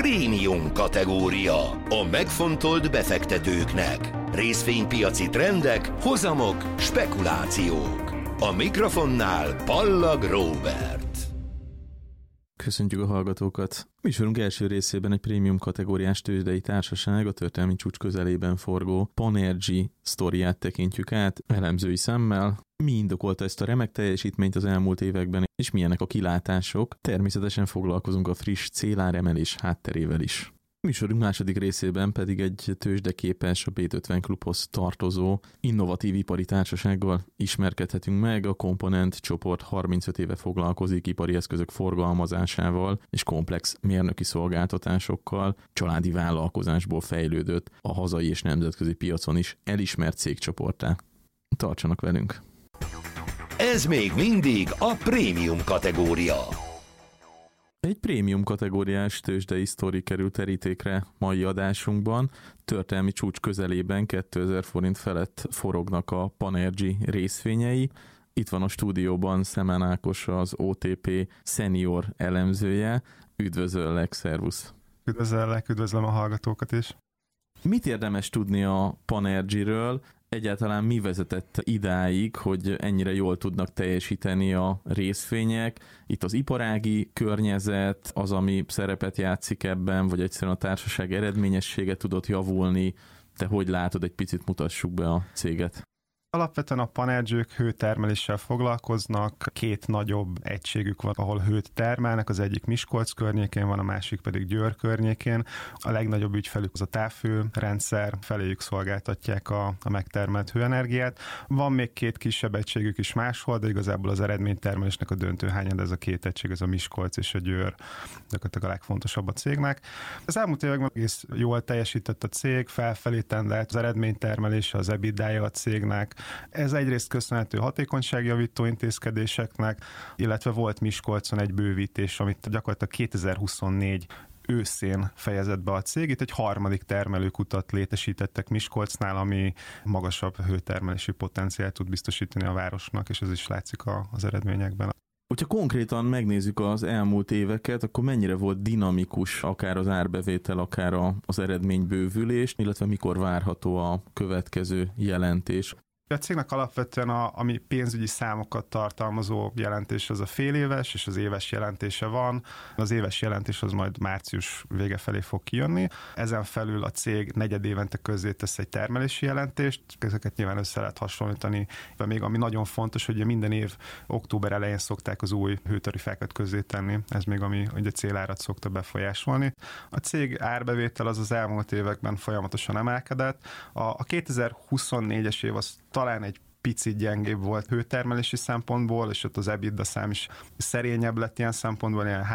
prémium kategória. A megfontolt befektetőknek. Részvénypiaci trendek, hozamok, spekulációk. A mikrofonnál Pallag Róbert. Köszöntjük a hallgatókat! Műsorunk első részében egy prémium kategóriás tőzsdei társaság, a történelmi csúcs közelében forgó Panergy sztoriát tekintjük át elemzői szemmel. Mi indokolta ezt a remek teljesítményt az elmúlt években, és milyenek a kilátások? Természetesen foglalkozunk a friss céláremelés hátterével is. Műsorunk második részében pedig egy tőzsdeképes, a B50 klubhoz tartozó innovatív ipari társasággal ismerkedhetünk meg. A Component csoport 35 éve foglalkozik ipari eszközök forgalmazásával és komplex mérnöki szolgáltatásokkal, családi vállalkozásból fejlődött a hazai és nemzetközi piacon is elismert cégcsoporttá. Tartsanak velünk! Ez még mindig a prémium kategória. Egy prémium kategóriás tőzsdei sztori került terítékre mai adásunkban. Történelmi csúcs közelében 2000 forint felett forognak a Panergy részvényei. Itt van a stúdióban Szemen Ákos, az OTP senior elemzője. Üdvözöllek, szervusz! Üdvözlöm a hallgatókat is! Mit érdemes tudni a Panergyről? Egyáltalán mi vezetett idáig, hogy ennyire jól tudnak teljesíteni a részvények? Itt az iparági környezet, az, ami szerepet játszik ebben, vagy egyszerűen a társaság eredményessége tudott javulni. Te hogy látod, egy picit mutassuk be a céget? Alapvetően a Panergyők hőtermeléssel foglalkoznak, két nagyobb egységük van, ahol hőt termelnek, az egyik Miskolc környékén van, a másik pedig Győr környékén. A legnagyobb ügyfelük az a távhőrendszer, feléjük szolgáltatják a megtermelt hőenergiát. Van még két kisebb egységük is máshol, de igazából az eredménytermelésnek a döntő hányad, ez a két egység, ez a Miskolc és a Győr, gyakorlatilag a legfontosabb a cégnek. Az elmúlt években egész jól teljesített a cég, felfelé tendelt az eredménytermelése, az EBITDA a cégnek. Ez egyrészt köszönhető hatékonyságjavító intézkedéseknek, illetve volt Miskolcon egy bővítés, amit gyakorlatilag 2024 őszén fejezett be a cég. Itt egy harmadik termelőkutat létesítettek Miskolcnál, ami magasabb hőtermelési potenciált tud biztosítani a városnak, és ez is látszik az eredményekben. Hogyha konkrétan megnézzük az elmúlt éveket, akkor mennyire volt dinamikus akár az árbevétel, akár az eredménybővülés, illetve mikor várható a következő jelentés? A cégnek alapvetően ami pénzügyi számokat tartalmazó jelentés az a féléves, és az éves jelentése van. Az éves jelentés az majd március vége felé fog kijönni. Ezen felül a cég negyedévente közzétesz egy termelési jelentést, ezeket nyilván össze lehet hasonlítani. De még ami nagyon fontos, hogy minden év október elején szokták az új hőtarifákat közzétenni. Ez még ami a célárat szokta befolyásolni. A cég árbevétel az elmúlt években folyamatosan emelkedett. A 2024-es év az talán egy picit gyengébb volt hőtermelési szempontból, és ott az EBITDA szám is szerényebb lett ilyen szempontból, ilyen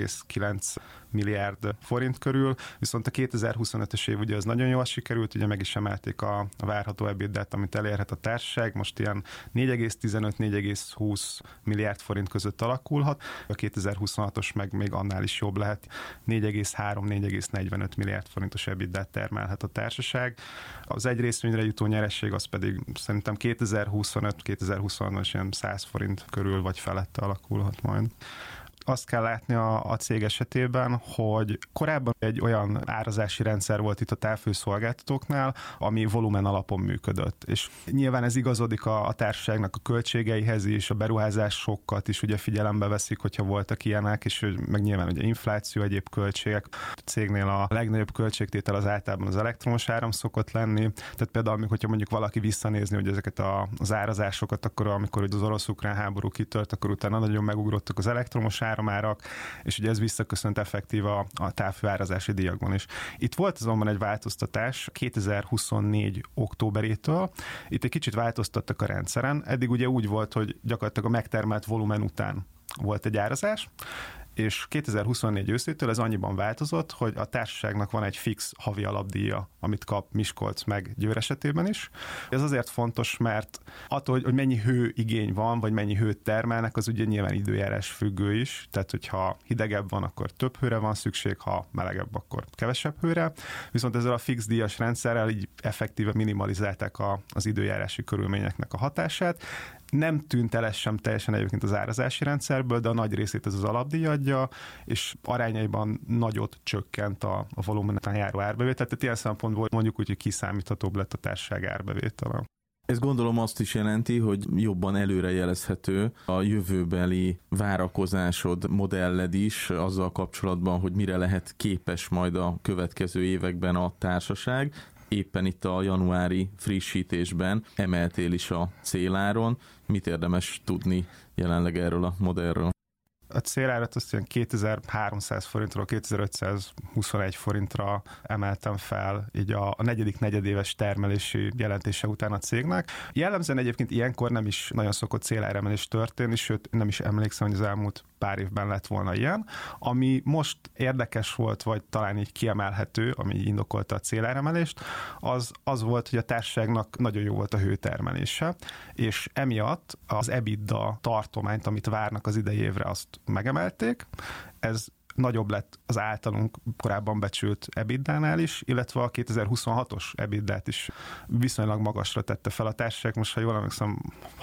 3,9 milliárd forint körül, viszont a 2025-ös év ugye az nagyon jól sikerült, ugye meg is emelték a várható EBITDA-t, amit elérhet a társaság, most ilyen 4,15-4,20 milliárd forint között alakulhat, a 2026-os meg még annál is jobb lehet, 4,3-4,45 milliárd forintos EBITDA-t termelhet a társaság. Az egy részvényre jutó nyeresség az pedig szerintem 2025-2026-ban ilyen 100 forint körül vagy felette alakulhat majd. Azt kell látni a cég esetében, hogy korábban egy olyan árazási rendszer volt itt a távhőszolgáltatóknál, ami volumen alapon működött. És nyilván ez igazodik a társaságnak a költségeihez is, a beruházásokat is ugye figyelembe veszik, hogyha voltak ilyenek, és meg nyilván ugye infláció, egyéb költségek. A cégnél a legnagyobb költségtétel az általában az elektromos áram szokott lenni. Tehát például, hogyha mondjuk valaki visszanézni, hogy ezeket az árazásokat, akkor amikor az orosz-ukrán háború kitört, akkor utána nagyon megugrottak az elektromos áramárak, és ugye ez visszaköszönt effektív a távhőárazási díjakban is. Itt volt azonban egy változtatás 2024 októberétől. Itt egy kicsit változtattak a rendszeren. Eddig ugye úgy volt, hogy gyakorlatilag a megtermelt volumen után volt egy árazás, és 2024 őszétől ez annyiban változott, hogy a társaságnak van egy fix havi alapdíja, amit kap Miskolc meg Győr esetében is. Ez azért fontos, mert attól, hogy mennyi hőigény van, vagy mennyi hőt termelnek, az ugye nyilván időjárás függő is, tehát hogyha hidegebb van, akkor több hőre van szükség, ha melegebb, akkor kevesebb hőre. Viszont ezzel a fix díjas rendszerrel így effektíve minimalizálták az időjárási körülményeknek a hatását. Nem tűnt el ez sem teljesen egyébként az árazási rendszerből, de a nagy részét ez az alapdíj adja, adja, és arányaiban nagyot csökkent a volumenen járó árbevétel, tehát ilyen szempontból mondjuk úgy, hogy kiszámíthatóbb lett a társaság árbevétele. Ez gondolom azt is jelenti, hogy jobban előrejelezhető a jövőbeli várakozásod, modelled is azzal kapcsolatban, hogy mire lehet képes majd a következő években a társaság. Éppen itt a januári frissítésben emeltél is a céláron. Mit érdemes tudni jelenleg erről a modellről? A célárat azt ilyen 2300 forintról 2521 forintra emeltem fel így a negyedik negyedéves termelési jelentése után a cégnek. Jellemzően egyébként ilyenkor nem is nagyon szokott céláremelés történni, sőt nem is emlékszem, hogy az elmúlt pár évben lett volna ilyen. Ami most érdekes volt, vagy talán így kiemelhető, ami indokolta a céláremelést, az volt, hogy a társaságnak nagyon jó volt a hőtermelése, és emiatt az EBITDA tartományt, amit várnak az idei évre, azt megemelték. Ez nagyobb lett az általunk korábban becsült EBITDA-nál is, illetve a 2026-os EBITDA-t is viszonylag magasra tette fel a társaság. Most, ha jól emlékszem,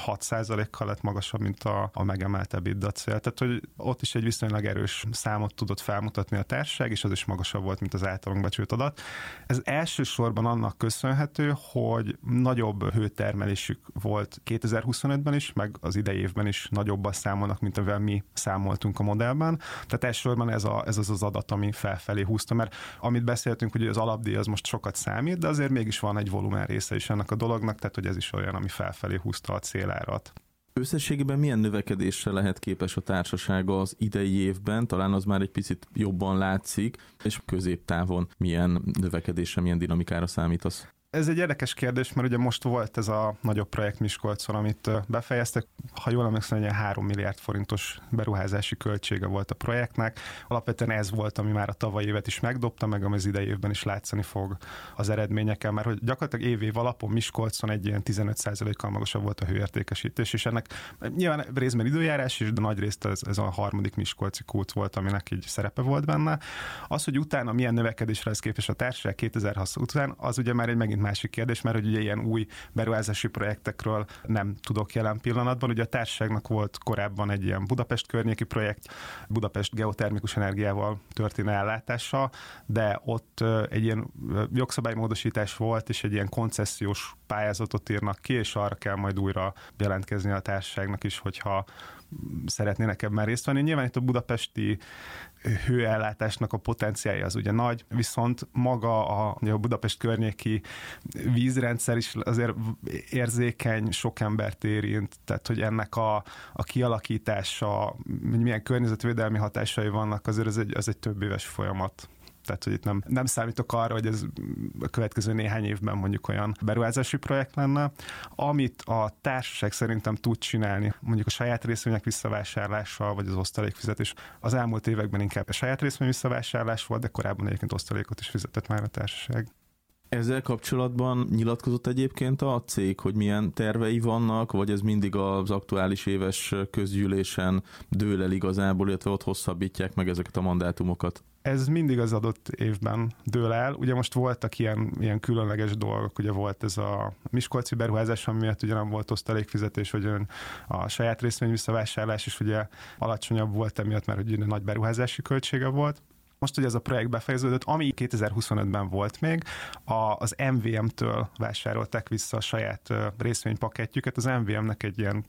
6%-kal lett magasabb, mint a megemelt EBITDA cél. Tehát, hogy ott is egy viszonylag erős számot tudott felmutatni a társaság, és az is magasabb volt, mint az általunk becsült adat. Ez elsősorban annak köszönhető, hogy nagyobb hőtermelésük volt 2025-ben is, meg az idei évben is nagyobban számolnak, mint amivel mi számoltunk a modellben. Tehát elsősorban ez az adat, ami felfelé húzta, mert amit beszéltünk, hogy az alapdíj az most sokat számít, de azért mégis van egy volumen része is ennek a dolognak, tehát hogy ez is olyan, ami felfelé húzta a célárat. Összességében milyen növekedésre lehet képes a társasága az idei évben? Talán az már egy picit jobban látszik, és középtávon milyen növekedésre, milyen dinamikára számítasz? Ez egy érdekes kérdés, mert ugye most volt ez a nagyobb projekt Miskolcon, amit befejeztek. Ha jól emlékszem, hogy 3 milliárd forintos beruházási költsége volt a projektnek. Alapvetően ez volt, ami már a tavalyi évet is megdobta, meg ami az idei évben is látszani fog az eredményeken, mert hogy gyakorlatilag év alapon Miskolcon egy ilyen 15%-kal magasabb volt a hőértékesítés, és ennek nyilván részben időjárás is, de nagy részt ez a harmadik miskolci kút volt, aminek így szerepe volt benne. Az, hogy utána milyen növekedésre lesz képes a társaság 2006 után, az ugye már egy megint másik kérdés, mert hogy ugye ilyen új beruházási projektekről nem tudok jelen pillanatban. Ugye a társaságnak volt korábban egy ilyen Budapest környéki projekt, Budapest geotermikus energiával történő ellátása, de ott egy ilyen jogszabálymódosítás volt, és egy ilyen koncesziós pályázatot írnak ki, és arra kell majd újra jelentkezni a társaságnak is, hogyha szeretnének ebben részt venni. Nyilván itt a budapesti hőellátásnak a potenciálja az ugye nagy, viszont maga a Budapest környéki vízrendszer is azért érzékeny, sok embert érint, tehát hogy ennek a kialakítása, milyen környezetvédelmi hatásai vannak, azért ez egy több éves folyamat. Tehát, hogy itt nem számítok arra, hogy ez a következő néhány évben mondjuk olyan beruházási projekt lenne. Amit a társaság szerintem tud csinálni, mondjuk a saját részvények visszavásárlása, vagy az osztalékfizetés. Az elmúlt években inkább a saját részvény visszavásárlás volt, de korábban egyébként osztalékot is fizetett már a társaság. Ezzel kapcsolatban nyilatkozott egyébként a cég, hogy milyen tervei vannak, vagy ez mindig az aktuális éves közgyűlésen dől el igazából, illetve ott hosszabbítják meg ezeket a mandátumokat? Ez mindig az adott évben dől el. Ugye most voltak ilyen különleges dolgok, ugye volt ez a miskolci beruházás, ami miatt ugye nem volt osztalékfizetés, vagy a saját részvény visszavásárlás is ugye alacsonyabb volt emiatt, mert ugye nagy beruházási költsége volt. Most ugye ez a projekt befejeződött, ami 2025-ben volt még, az MVM-től vásárolták vissza a saját részvénypakettjüket. Az MVM-nek egy ilyen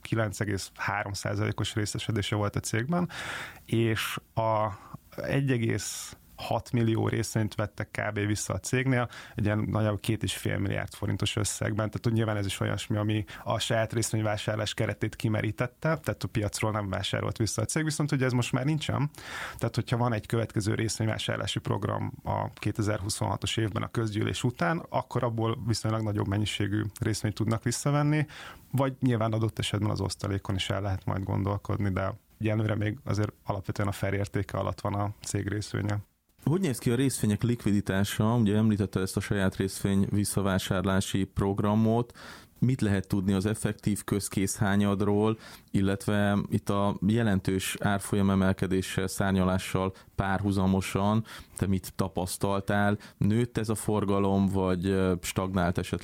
9,3%-os részesedése volt a cégben, és a 1,6 millió részvényt vettek kb. Vissza a cégnél, egy ilyen nagyjából 2,5 milliárd forintos összegben, tehát nyilván ez is olyasmi, ami a saját részvényvásárlás keretét kimerítette, tehát a piacról nem vásárolt vissza a cég, viszont ugye ez most már nincsen, tehát hogyha van egy következő részvényvásárlási program a 2026-os évben a közgyűlés után, akkor abból viszonylag nagyobb mennyiségű részvényt tudnak visszavenni, vagy nyilván adott esetben az osztalékon is el lehet majd gondolkodni, de egyelőre még azért alapvetően a felértéke alatt van a cég részvénye. Hogy néz ki a részvények likviditása? Ugye említette ezt a saját részvény visszavásárlási programot. Mit lehet tudni az effektív közkészhányadról, illetve itt a jelentős árfolyam emelkedéssel, szárnyalással párhuzamosan te mit tapasztaltál? Nőtt ez a forgalom, vagy stagnált esetleg?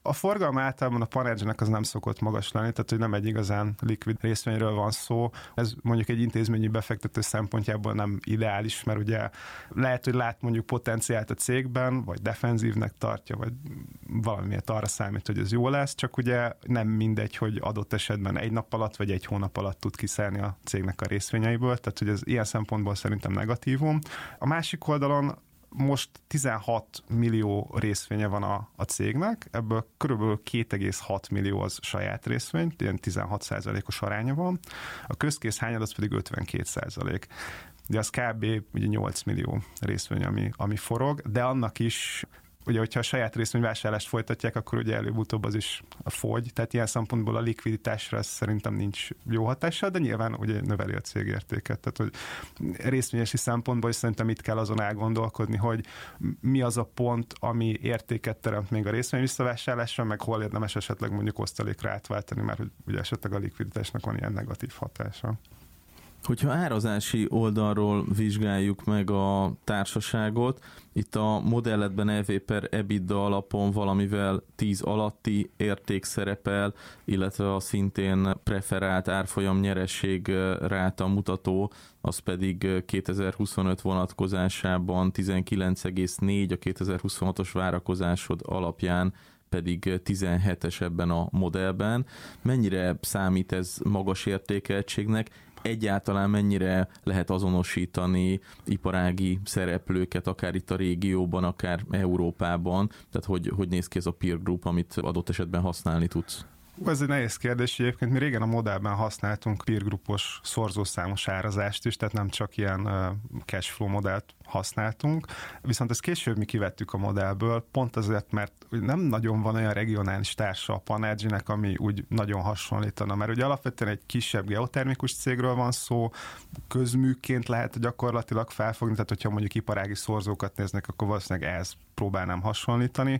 A forgalma általában a Panergy-nek az nem szokott magas lenni, tehát hogy nem egy igazán likvid részvényről van szó. Ez mondjuk egy intézményi befektető szempontjából nem ideális, mert ugye lehet, hogy lát mondjuk potenciált a cégben, vagy defenzívnek tartja, vagy valamiért arra számít, hogy ez jó lesz, csak ugye nem mindegy, hogy adott esetben egy nap alatt, vagy egy hónap alatt tud kiszállni a cégnek a részvényeiből, tehát hogy ez ilyen szempontból szerintem negatívum. A másik oldalon most 16 millió részvénye van a cégnek, ebből körülbelül 2,6 millió az saját részvény, ilyen 16%-os aránya van, a közkész hányad az pedig 52%. De az kb. Ugye 8 millió részvény, ami forog, de annak is ugye, hogyha a saját részvényvásárlást folytatják, akkor ugye előbb-utóbb az is fogy, tehát ilyen szempontból a likviditásra szerintem nincs jó hatással, de nyilván ugye növeli a cég értéket. Tehát, hogy részvényesi szempontból is szerintem itt kell azon elgondolkodni, hogy mi az a pont, ami értéket teremt még a részvény visszavásárlásra, meg hol érdemes esetleg mondjuk osztalékra átváltani, mert hogy ugye esetleg a likviditásnak van ilyen negatív hatása. Hogyha árazási oldalról vizsgáljuk meg a társaságot, itt a modelletben EV per EBITDA alapon valamivel 10 alatti érték szerepel, illetve a szintén preferált árfolyam nyeresség ráta mutató, az pedig 2025 vonatkozásában 19,4, a 2026-os várakozásod alapján pedig 17-es ebben a modellben. Mennyire számít ez magas értékeltségnek? Egyáltalán mennyire lehet azonosítani iparági szereplőket, akár itt a régióban, akár Európában? Tehát hogy néz ki ez a peer group, amit adott esetben használni tudsz? Ez egy nehéz kérdés, egyébként mi régen a modellben használtunk peer groupos szorzószámos árazást is, tehát nem csak ilyen cashflow modellt használtunk, viszont ezt később mi kivettük a modellből, pont azért, mert nem nagyon van olyan regionális társa a Panergy-nek, ami úgy nagyon hasonlítana, mert ugye alapvetően egy kisebb geotermikus cégről van szó, közműként lehet gyakorlatilag felfogni, tehát hogyha mondjuk iparági szorzókat néznek, akkor valószínűleg ehhez próbálnám hasonlítani.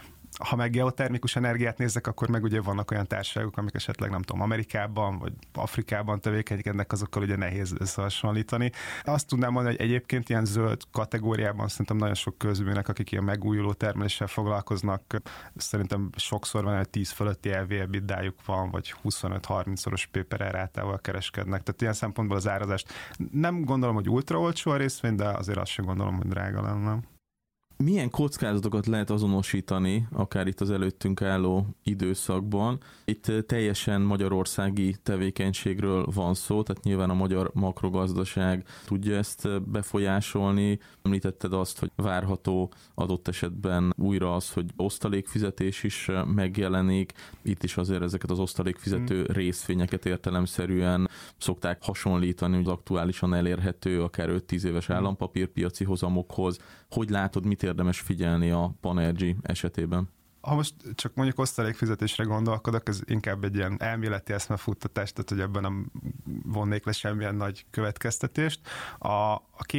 Ha meg geotermikus energiát nézzek, akkor meg ugye vannak olyan társaságok, amik esetleg nem tudom, Amerikában vagy Afrikában tevékenykednek, azokkal ugye nehéz összehasonlítani. Azt tudnám mondani, hogy egyébként ilyen zöld kategóriában szerintem nagyon sok közműnek, akik ilyen megújuló termeléssel foglalkoznak, szerintem sokszor van, hogy 10 fölötti EV/EBITDA-juk van, vagy 25-30-szoros P/R rátával kereskednek. Tehát ilyen szempontból az árazást nem gondolom, hogy ultra olcsó a részvény, de azért azt sem gondolom, hogy drága lenne. Milyen kockázatokat lehet azonosítani, akár itt az előttünk álló időszakban? Itt teljesen magyarországi tevékenységről van szó, tehát nyilván a magyar makrogazdaság tudja ezt befolyásolni. Említetted azt, hogy várható adott esetben újra az, hogy osztalékfizetés is megjelenik. Itt is azért ezeket az osztalékfizető részvényeket értelemszerűen szokták hasonlítani az aktuálisan elérhető, akár 5-10 éves állampapírpiaci hozamokhoz. Hogy látod, mit érdemes figyelni a Panergy esetében? Ha most csak mondjuk osztalékfizetésre gondolkodok, ez inkább egy ilyen elméleti eszmefuttatás, tehát hogy ebben nem vonnék le semmilyen nagy következtetést. A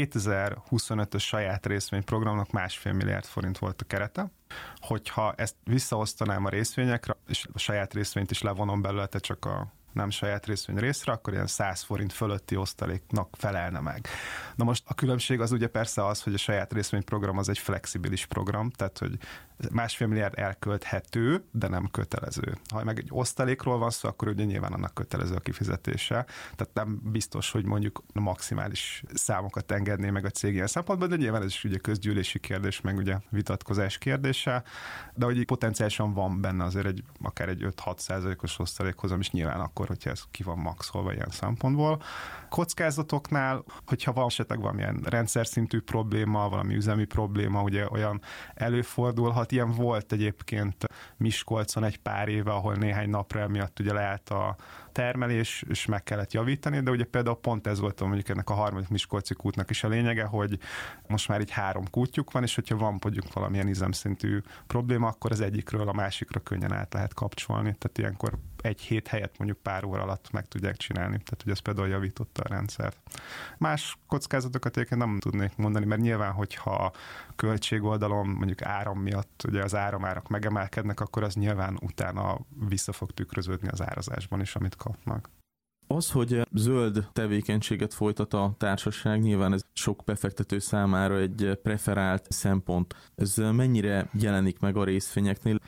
2025-ös saját részvényprogramnak 1,5 milliárd forint volt a kerete. Hogyha ezt visszaosztanám a részvényekre, és a saját részvényt is levonom belőle, tehát csak a nem saját részvény részre, akkor ilyen 100 forint fölötti osztaléknak felelne meg. Na most a különbség az ugye persze az, hogy a saját részvényprogram az egy flexibilis program, tehát hogy 1,5 milliárd elkölthető, de nem kötelező. Ha meg egy osztalékról van szó, akkor ugye nyilván annak kötelező a kifizetése. Tehát nem biztos, hogy mondjuk maximális számokat engedné meg a cég ilyen szempontból, de nyilván ez is ugye közgyűlési kérdés, meg ugye vitatkozás kérdése, de hogy potenciálisan van benne azért akár egy 5-6%-os osztalékhozam is nyilván akkor, hogyha ez ki van maxolva ilyen szempontból. Kockázatoknál, hogyha van esetleg valamilyen rendszer szintű probléma, valami üzemi probléma, ugye olyan előfordulhat. Ilyen volt egyébként Miskolcon egy pár éve, ahol néhány napra emiatt ugye leállt a termelés, és meg kellett javítani, de ugye például pont ez volt mondjuk ennek a harmadik miskolci kútnak is a lényege, hogy most már így 3 kútjuk van, és hogyha van mondjuk valamilyen üzemszintű probléma, akkor az egyikről a másikra könnyen át lehet kapcsolni. Tehát ilyenkor egy hét helyett mondjuk pár óra alatt meg tudják csinálni. Tehát ugye ez például javította a rendszert. Más kockázatokat egyébként nem tudnék mondani, mert nyilván, hogyha költségoldalon mondjuk áram miatt ugye az áramárak megemelkednek, akkor az nyilván utána vissza fog tükröződni az árazásban is, amit kapnak. Az, hogy zöld tevékenységet folytat a társaság, nyilván ez sok befektető számára egy preferált szempont. Ez mennyire jelenik meg a részvényeknél?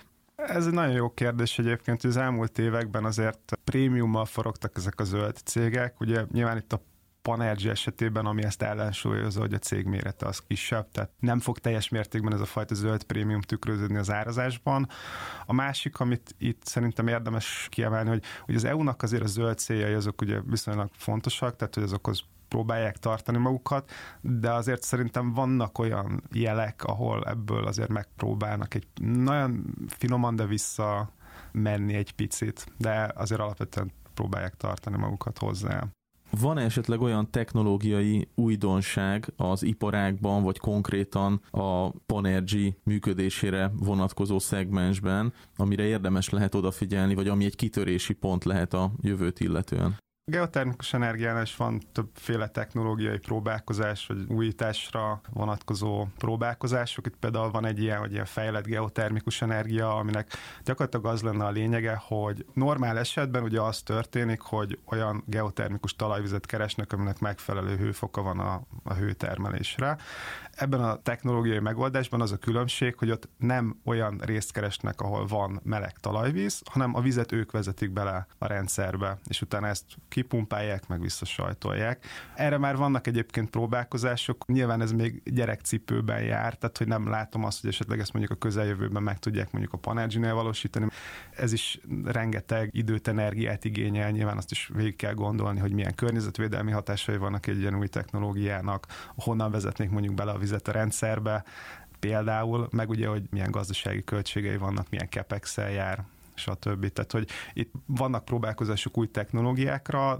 Ez egy nagyon jó kérdés egyébként, hogy az elmúlt években azért prémiummal forogtak ezek a zöld cégek. Ugye nyilván itt a Panergy esetében, ami ezt ellensúlyozza, hogy a cég mérete az kisebb, tehát nem fog teljes mértékben ez a fajta zöld prémium tükröződni az árazásban. A másik, amit itt szerintem érdemes kiemelni, hogy az EU-nak azért a zöld céljai azok ugye viszonylag fontosak, tehát hogy azokhoz próbálják tartani magukat, de azért szerintem vannak olyan jelek, ahol ebből azért megpróbálnak egy nagyon finoman, de vissza menni egy picit, de azért alapvetően próbálják tartani magukat hozzá. Van esetleg olyan technológiai újdonság az iparágban, vagy konkrétan a Panergy működésére vonatkozó szegmensben, amire érdemes lehet odafigyelni, vagy ami egy kitörési pont lehet a jövőt illetően? Geotermikus energiánál is van többféle technológiai próbálkozás, vagy újításra vonatkozó próbálkozások. Itt például van egy ilyen fejlett geotermikus energia, aminek gyakorlatilag az lenne a lényege, hogy normál esetben ugye az történik, hogy olyan geotermikus talajvizet keresnek, aminek megfelelő hőfoka van a hőtermelésre. Ebben a technológiai megoldásban az a különbség, hogy ott nem olyan részt keresnek, ahol van meleg talajvíz, hanem a vizet ők vezetik bele a rendszerbe, és utána ezt kipumpálják, meg visszasajtolják. Erre már vannak egyébként próbálkozások, nyilván ez még gyerekcipőben jár, tehát hogy nem látom azt, hogy esetleg ezt mondjuk a közeljövőben meg tudják mondjuk a Panergy-nél valósítani. Ez is rengeteg időt, energiát igényel, nyilván azt is végig kell gondolni, hogy milyen környezetvédelmi hatásai vannak egy ilyen új technológiának, honnan vezetnék mondjuk bele a vizet a rendszerbe, például, meg ugye, hogy milyen gazdasági költségei vannak, milyen capex-el jár, stb. Tehát, hogy itt vannak próbálkozások új technológiákra,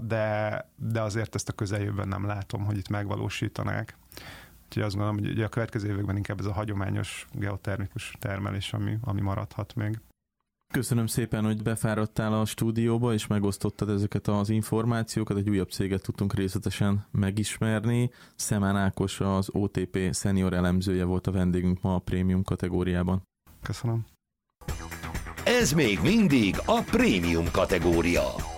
de azért ezt a közeljövőben nem látom, hogy itt megvalósítanák. Úgyhogy azt gondolom, hogy a következő években inkább ez a hagyományos geotermikus termelés, ami maradhat még. Köszönöm szépen, hogy befáradtál a stúdióba, és megosztottad ezeket az információkat. Egy újabb céget tudtunk részletesen megismerni. Szemán Ákos, az OTP senior elemzője volt a vendégünk ma a prémium kategóriában. Köszönöm. Ez még mindig a prémium kategória.